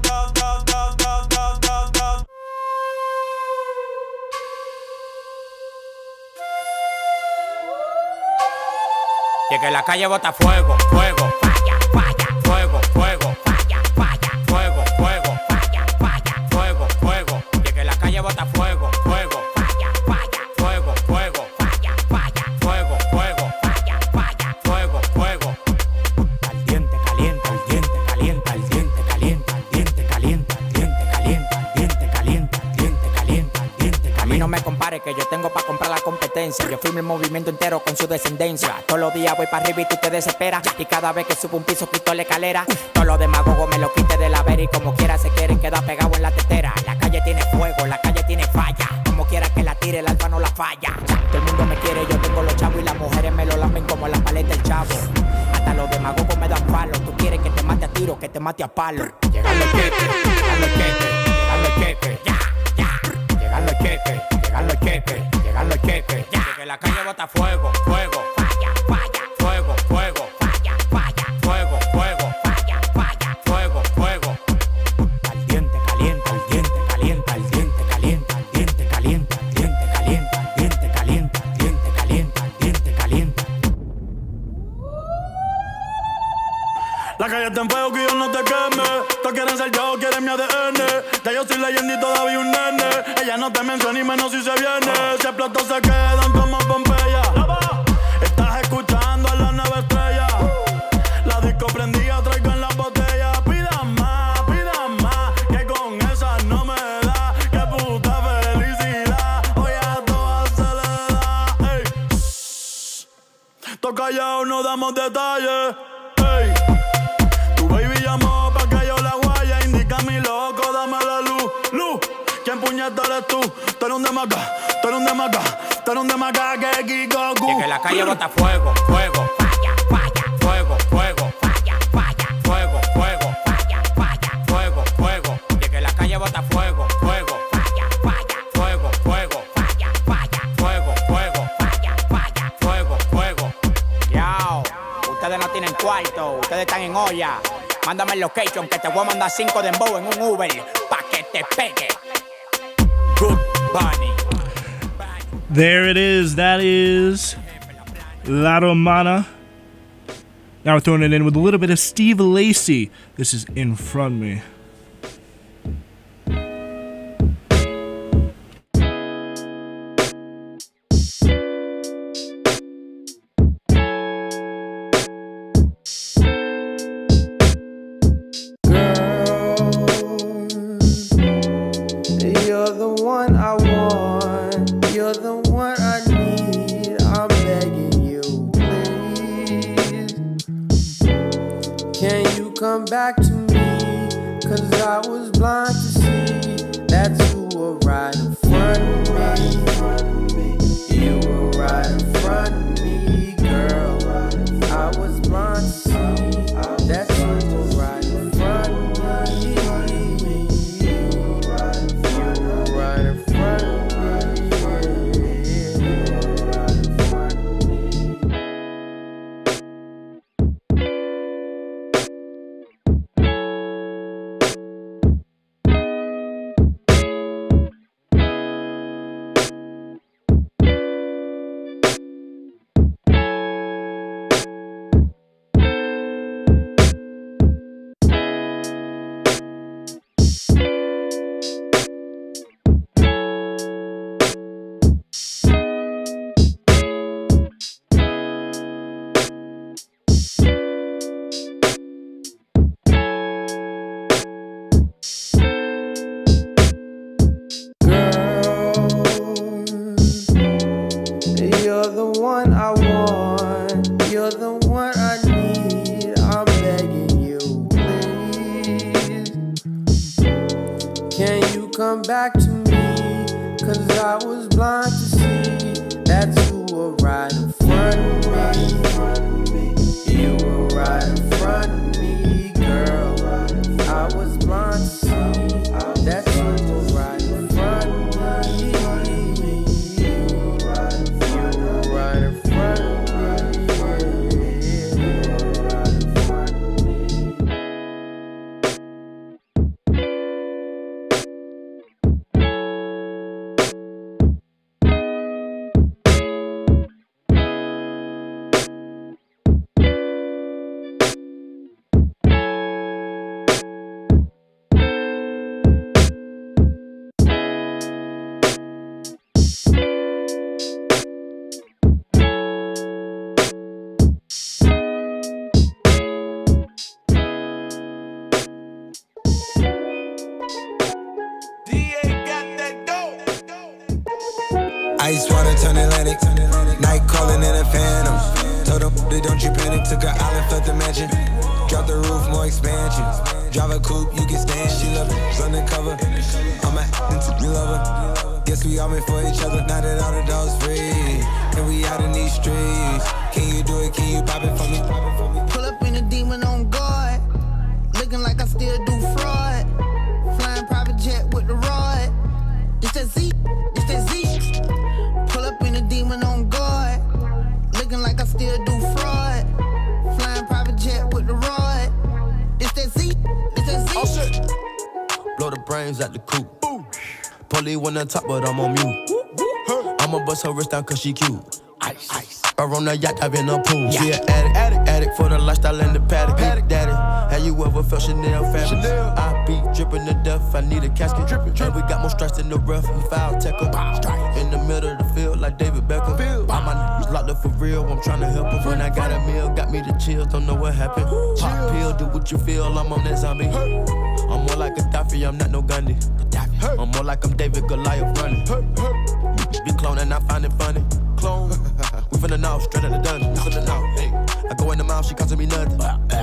Y que la calle bota fuego, fuego, falla, falla, fuego, fuego, falla, falla, fuego, fuego, falla, falla, fuego, fuego. Y que la calle bota fuego, fuego, falla, falla, fuego, fuego, falla, falla, fuego, fuego, falla, falla, fuego, fuego. Al diente calienta, al diente calienta, al diente calienta, al diente calienta, al diente calienta, al diente calienta, al diente calienta, al diente calienta. A mí no me compare que yo tengo pa' comprar la competencia. Yo firmo el movimiento entero con su descendencia. Todos los días voy para arriba y tú te desesperas. Y cada vez que subo un piso quito la escalera. Todos los demagogos me lo quite de la vera. Y como quiera se quieren quedar pegados en la tetera. La calle tiene fuego, la calle tiene falla. Como quiera que la tire, el alfa no la falla. Todo el mundo me quiere, yo tengo los chavos. Y las mujeres me lo lamen como la paleta del chavo. Hasta los demagogos me dan palo. Tú quieres que te mate a tiro, que te mate a palo. Llegan los cheques, llegan los cheques, llegan los cheques, ya, ya. Llegan los cheques, llegan los cheques, llegan los cheques, ya. Que la calle bota fuego, fuego, falla, falla, fuego, fuego, falla, falla, fuego, fuego, falla, falla, fuego, fuego. Al diente calienta, al diente calienta, al diente calienta, al diente calienta, al diente calienta, al diente calienta, al diente calienta, al diente calienta. La calle está en fuego que yo no te queme. Todos quieren ser yo, quieren mi ADN. Ya yo soy leyenda y todavía un nene. Ella no te menciona y menos si se viene. Si explotó se quedan como Pompeya. Estás escuchando a la nueva estrella. La disco prendida, traigo en la botella. Pidan más, que con esa no me da. Que puta felicidad, hoy a todas se le da. Ey, toca callado, no damos detalles. Ey, tu baby llamó pa' que yo la guaya. Indica mi loco, dame la luz, luz. ¿Quién puñeta eres tú? Tú eres un demaca, tú eres un demaca, tú eres un demaca que Kikoku. Y que la calle bota fuego, fuego, falla, falla, fuego, fuego, falla, falla, fuego, fuego, falla, falla, fuego, fuego. Y que la calle bota fuego, fuego, falla, falla, fuego, fuego, falla, falla, fuego, fuego, falla, falla, fuego, fuego. Yo, ustedes no tienen cuarto, ustedes ustedes están en olla. Mándame el location que te voy a mandar 5 dembow en un Uber pa' que te pegue. Good Bunny. There it is. That is La Romana. Now we're throwing it in with a little bit of Steve Lacy. This is In Front of Me. You're the one I want, you're the one I need. I'm begging you, please. Can you come back to me? Cause I was blind to see that's who were right in front of me. You were right in front of me, girl. I was blind to see that's who were right in front of me. You're the one I want, you're the one I need. I'm begging you, please. Can you come back to me? Cause I was blind to see that's who were right in front of me. You were right in front of me, girl. I was blind to see that's who were right in front of me. Ice water turn Atlantic, night calling in a phantom. Told them they don't you panic, took an island, felt the mansion. Drop the roof, more expansion. Drive a coupe, you can stand. She love it, undercover. I'm a we love her. Guess we all meant for each other. Now that all the dogs free, and we out in these streets. Can you do it? Can you pop it for me? Pull up in a demon on guard, looking like I still do fraud. Flying private jet with the rod. It's that Z, it's that Z. Pull up in a demon on guard, looking like I still do fraud. Flying private jet with the rod. It's that Z, it's that Z. Oh shit. Blow the brains out the coop. Police wanna talk, but I'm on mute. I'ma bust her wrist down cause she cute. Ice, ice. Or on the yacht, I've been a pool. She an addict for the lifestyle and the paddock. Daddy, have you ever felt Chanel fabric? I be dripping to death, I need a casket. And we got more strikes than the rough, we foul tech in the middle of the field like David Beckham. All my niggas locked up for real, I'm trying to help them. When I got a meal, got me the chills, don't know what happened. Pop pill, do what you feel, I'm on that zombie. I'm more like Gaddafi, I'm not no Gandhi. I'm more like I'm David Goliath running. Be cloning, I find it funny. Clone. We finna know, straight out the dungeon. We finna know. Hey. I go in the mouth, she costing me nothing.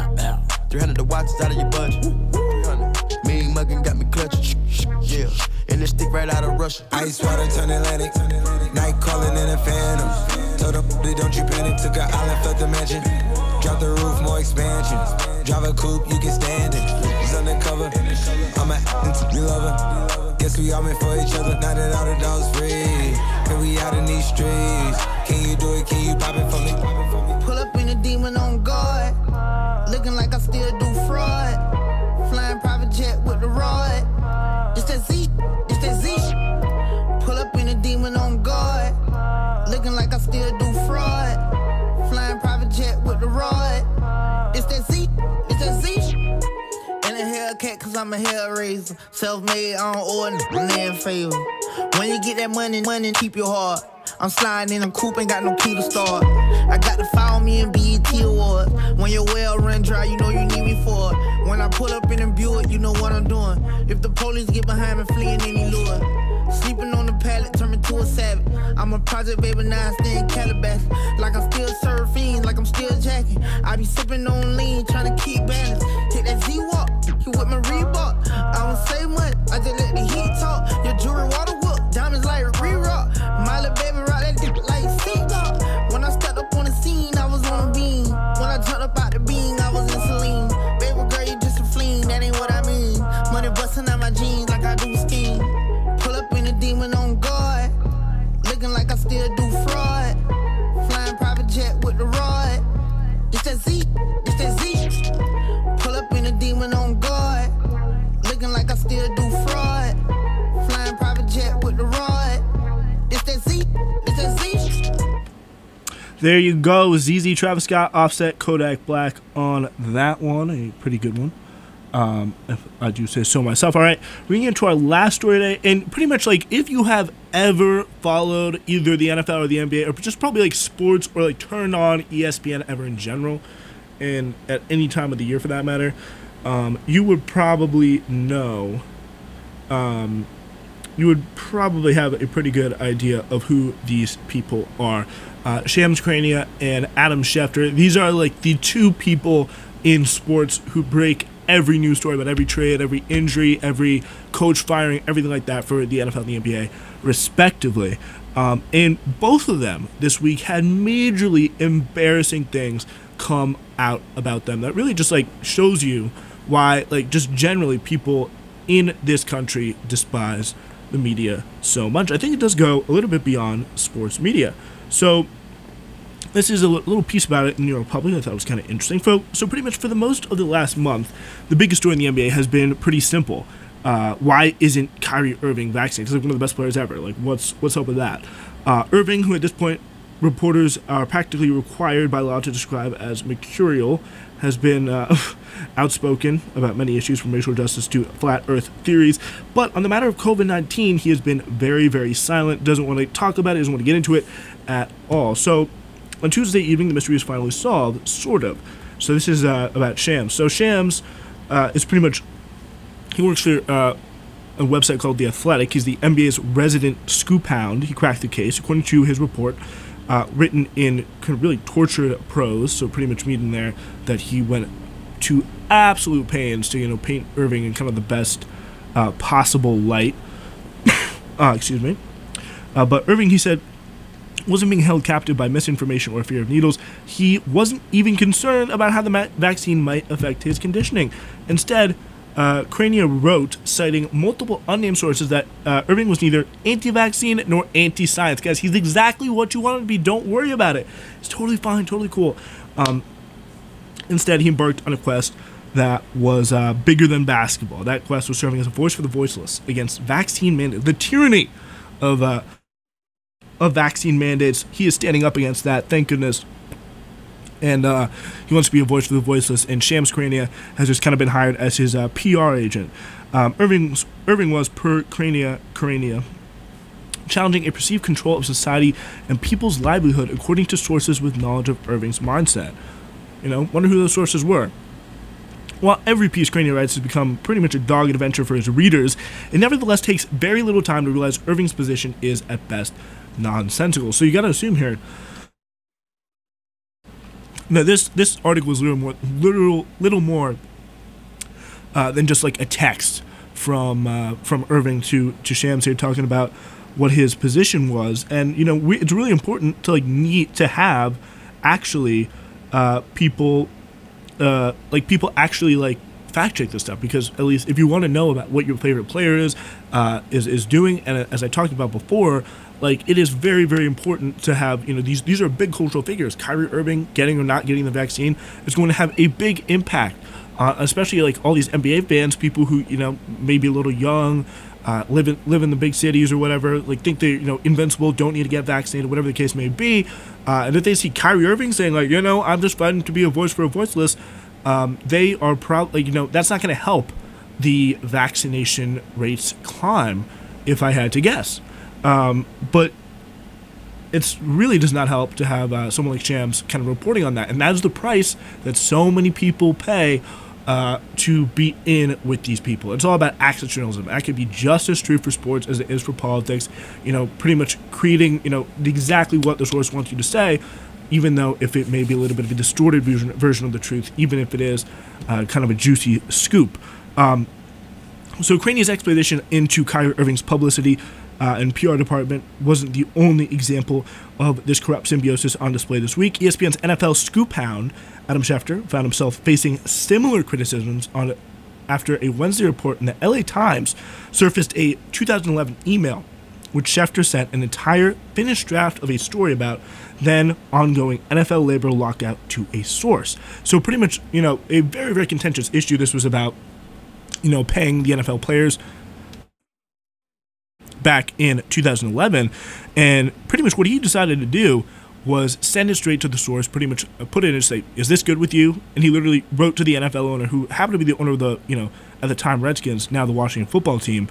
300 the watch is out of your budget. 300. Mean muggin' got me clutching. Yeah. And this stick right out of Russia. Ice water turn Atlantic. Night calling in a phantom. Told them they don't you panic. Took an island, felt the mansion. Drop the roof, more expansion. Drive a coupe, you can stand it. It's undercover. I'm a we love her. Guess we all meant for each other. Now that all the dogs free, and we out in these streets. Can you do it? Can you pop it for me? Pull up in a demon on guard, Looking like I still do fraud. Flying private jet with the rod. It's that Z, it's that Z. Pull up in a demon on guard. Looking like I still do fraud. Flying private jet with the rod. It's that Z, it's that Z. And a Hellcat cause I'm a hellraiser. Self-made, I don't owe a man favor. When you get that money, keep your heart. I'm sliding in a coupe, ain't got no key to start. I got to follow me in BET Awards. When your well run dry, you know you need me for it. When I pull up in a Buick, you know what I'm doing. If the police get behind me, fleeing any lure. Sleeping on the pallet, turn me to a savage. I'm a project baby, now I stay in Calabash. Like I'm still surfing, like I'm still jacking. I be sipping on lean, trying to keep balance. Take that Z-Walk, you with my Reebok. I don't say much, I just let the heat talk. Your jewelry water whoop, diamonds like re-rock. My little baby rock that dick like Seagull. When I stepped up on the scene, I was on a beam. When I jumped up out the beam, I was in saline. Baby girl, you just a fleen, that ain't what I mean. Money busting out my jeans like I do steam. Pull up in a demon on guard. Looking like I still do fraud. Flying private jet with the rod. It's that Z, it's that Z. Pull up in a demon on guard. Looking like I still do fraud. Flying private jet with the rod. It's that Z, it's that Z. There you go, ZZ, Travis Scott, Offset, Kodak Black on that one. A pretty good one, if I do say so myself. All right, we're going to get into our last story today. And pretty much, like, if you have ever followed either the NFL or the NBA, or just probably, like, sports, or, like, turned on ESPN ever in general, and at any time of the year for that matter, you would probably know, you would probably have a pretty good idea of who these people are. Shams Charania and Adam Schefter. These are like the two people in sports who break every news story about every trade, every injury, every coach firing, everything like that for the NFL and the NBA, respectively. And both of them this week had majorly embarrassing things come out about them that really just like shows you why, like, just generally people in this country despise the media so much. I think it does go a little bit beyond sports media. So this is a little piece about it in New York Public I thought was kind of interesting. So pretty much for the most of the last month, the biggest story in the NBA has been pretty simple. Why isn't Kyrie Irving vaccinated? He's like one of the best players ever. Like, what's up with that? Irving, who at this point reporters are practically required by law to describe as mercurial, has been outspoken about many issues from racial justice to flat earth theories. But on the matter of COVID-19, he has been very, very silent, doesn't want to talk about it, doesn't want to get into it at all. So on Tuesday evening, the mystery is finally solved, sort of. So this is about Shams. So Shams is pretty much, he works for a website called The Athletic. He's the NBA's resident scoop hound. He cracked the case, according to his report, written in kind of really tortured prose, so pretty much meaning there that he went to absolute pains to, you know, paint Irving in kind of the best possible light. Excuse me. But Irving, he said, wasn't being held captive by misinformation or fear of needles. He wasn't even concerned about how the vaccine might affect his conditioning. Instead, Charania wrote, citing multiple unnamed sources, that Irving was neither anti-vaccine nor anti-science. Guys, he's exactly what you want him to be. Don't worry about it. It's totally fine, totally cool. Instead, he embarked on a quest that was bigger than basketball. That quest was serving as a voice for the voiceless against vaccine mandates, the tyranny of vaccine mandates. He is standing up against that, thank goodness. And he wants to be a voice for the voiceless, and Shams Charania has just kind of been hired as his PR agent. Irving was, per Charania, challenging a perceived control of society and people's livelihood according to sources with knowledge of Irving's mindset. You know, wonder who those sources were. While every piece Charania writes has become pretty much a dogged adventure for his readers, it nevertheless takes very little time to realize Irving's position is, at best, nonsensical. So you got to assume here that this article is little more than just like a text from Irving to Shams here, talking about what his position was. And you know, it's really important to to have actually people actually fact check this stuff, because at least if you want to know about what your favorite player is doing, and as I talked about before, Like, it is very, very important to have, these are big cultural figures. Kyrie Irving getting or not getting the vaccine is going to have a big impact, especially like all these NBA fans, people who, maybe a little young, live in the big cities or whatever, like think they're, invincible, don't need to get vaccinated, whatever the case may be. And if they see Kyrie Irving saying like, I'm just fighting to be a voice for a voiceless, they are probably, that's not going to help the vaccination rates climb, if I had to guess. But it really does not help to have someone like Shams kind of reporting on that. And that is the price that so many people pay to be in with these people. It's all about access journalism. That could be just as true for sports as it is for politics. Pretty much creating, exactly what the source wants you to say, even though if it may be a little bit of a distorted version of the truth, even if it is kind of a juicy scoop. So Craney's explanation into Kyrie Irving's publicity and PR department wasn't the only example of this corrupt symbiosis on display this week. ESPN's NFL scoop hound, Adam Schefter, found himself facing similar criticisms after a Wednesday report in the LA Times surfaced a 2011 email which Schefter sent an entire finished draft of a story about then ongoing NFL labor lockout to a source. So pretty much, a very, very contentious issue. This was about, paying the NFL players back in 2011, and pretty much what he decided to do was send it straight to the source, pretty much put it in and say, is this good with you? And he literally wrote to the NFL owner, who happened to be the owner of the, at the time Redskins, now the Washington football team.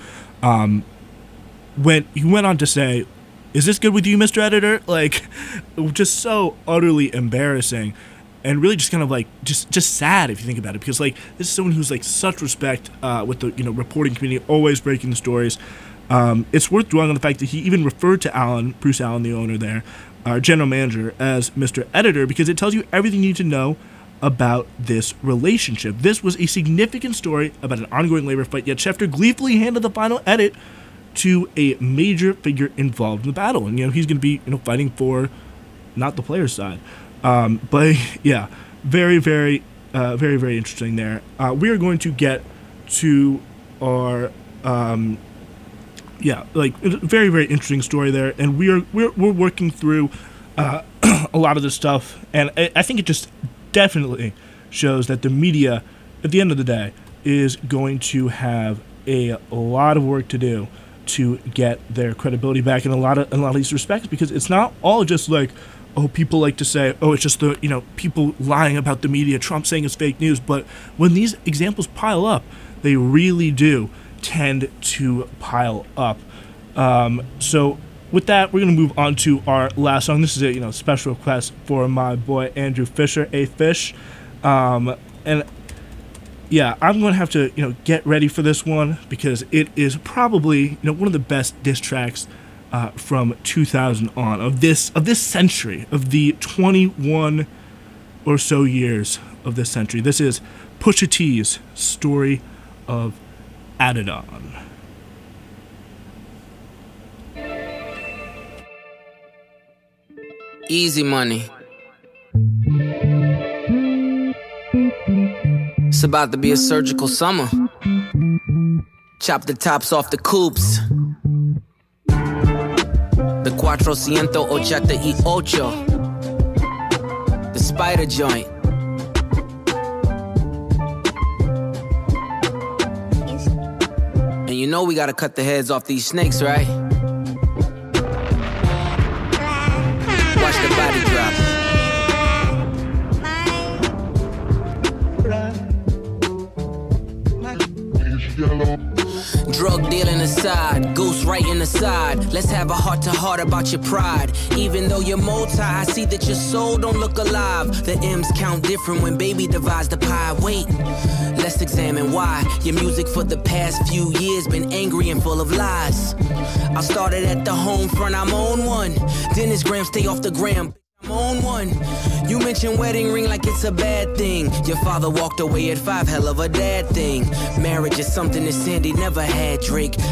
When he went on to say, is this good with you, Mr. Editor? Like, just so utterly embarrassing. And really just kind of like, just sad if you think about it. Because like, this is someone who's like such respect with the, reporting community, always breaking the stories. It's worth dwelling on the fact that he even referred to Bruce Allen, the owner there, our general manager, as Mr. Editor, because it tells you everything you need to know about this relationship. This was a significant story about an ongoing labor fight, yet Schefter gleefully handed the final edit to a major figure involved in the battle. And, he's going to be, fighting for not the player's side. But, yeah, very, very, very, very interesting there. We are going to get to our... very, very interesting story there, and we're working through a lot of this stuff, and I think it just definitely shows that the media, at the end of the day, is going to have a lot of work to do to get their credibility back in a lot of these respects, because it's not all just like, people like to say, it's just the people lying about the media, Trump saying it's fake news, but when these examples pile up, they really do tend to pile up. So with that, we're going to move on to our last song. This is a special request for my boy Andrew Fisher, A-Fish. And yeah, I'm going to have to get ready for this one, because it is probably one of the best diss tracks from 2000 on, of this century, of the 21 or so years of this century. This is Pusha T's Story of Adidon. Easy money. It's about to be a surgical summer. Chop the tops off the coupes. The 488. The spider joint. And we gotta cut the heads off these snakes, right? Watch the body drop. Drug dealing aside, goose writing aside. Let's have a heart-to-heart about your pride. Even though you're multi, I see that your soul don't look alive. The M's count different when baby divides the pie. Wait, let's examine why your music for the past few years been angry and full of lies. I started at the home front, I'm on one. Dennis Graham, stay off the gram. I'm on one. You mentioned wedding ring like it's a bad thing. Your father walked away at 5, hell of a dad thing. Marriage is something that Sandy never had, Drake.